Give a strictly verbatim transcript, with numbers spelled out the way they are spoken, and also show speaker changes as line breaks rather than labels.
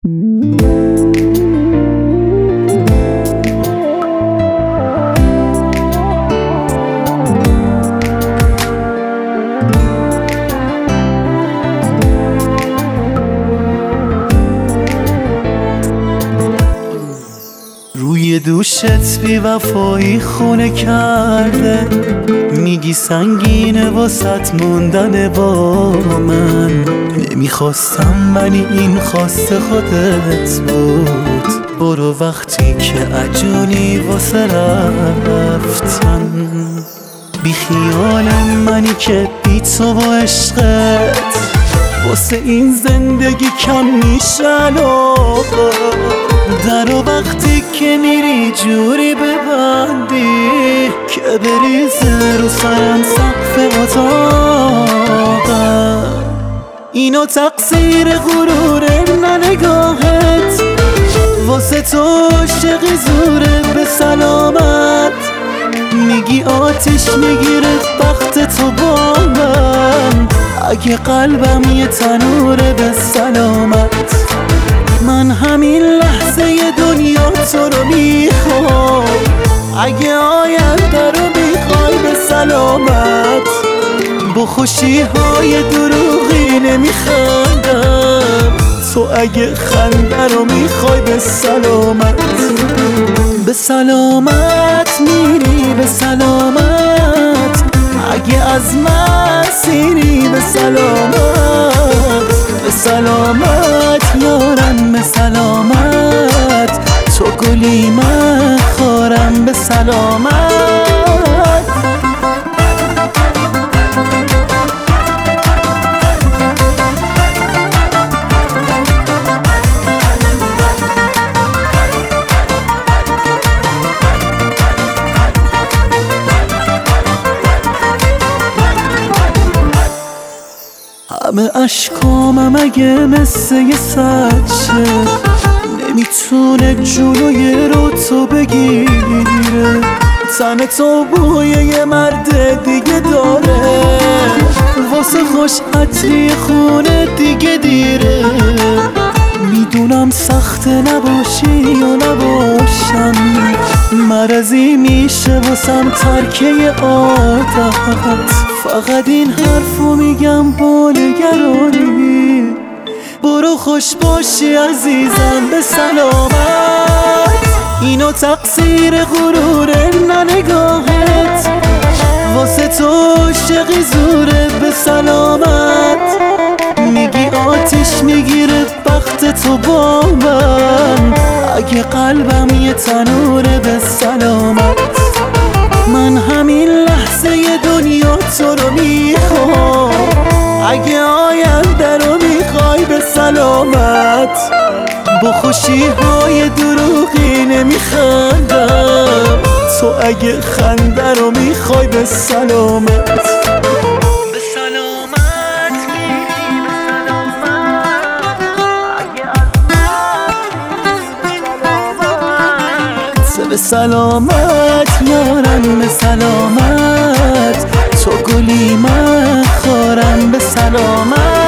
روی دوشت بی وفایی خونه کرده، میگی سنگینه واسط موندن با من. نمیخواستم ولی این خواست خودت بود. برو وقتی که عجونی واسه رفتن. بی خیال منی که بی تو و عشقت واسه این زندگی کم میشه علاقه. در و وقتی که میری جوری ببندی که بریزه رو سرم سقف اتاقم. اینو تقصیر غروره نه نگاهت، واسه تو عاشقی زوره به سلامت. میگی آتیش میگیره وقت تو با من، اگه قلبم یه تنوره به سلامت. من همین لحظه دنیا تو رو میخوام، اگه آینده رو میخوای به سلامت. با خوشی های دروغی نمیخندم، تو اگه خنده رو میخوای به سلامت. به سلامت میری به سلامت، اگه از من سیری به سلامت. به سلامت یارم به سلامت، تو گلی من خارم به سلامت. همه اشکامم اگه مثل یه سچه نمیتونه جلوی رو تو بگیره. تن تو بوی یه مرد دیگه داره، واسه خوش عطری خونه دیگه دیره. میدونم سخت نباشی یا نباشم، مرضی میشه واسم ترکه عادت. فقط این حرفو میگم با نگرانی، برو خوش باشی عزیزم به سلامت. اینو تقصیر غروره نه نگاهت، واسه تو عاشقی زوره به سلامت. میگی آتیش میگیره وقت تو با من، اگه قلبم یه تنوره به سلامت. من همین لحظه دنیا تو رو میخوام، اگه آینده رو میخوای به سلامت. با خوشی های دروغی نمیخندم، تو اگه خنده رو میخوای به سلامت. به سلامت میری به سلامت، اگه از من به سلامت یارم به سلامت، تو گلی من خارم به سلامت.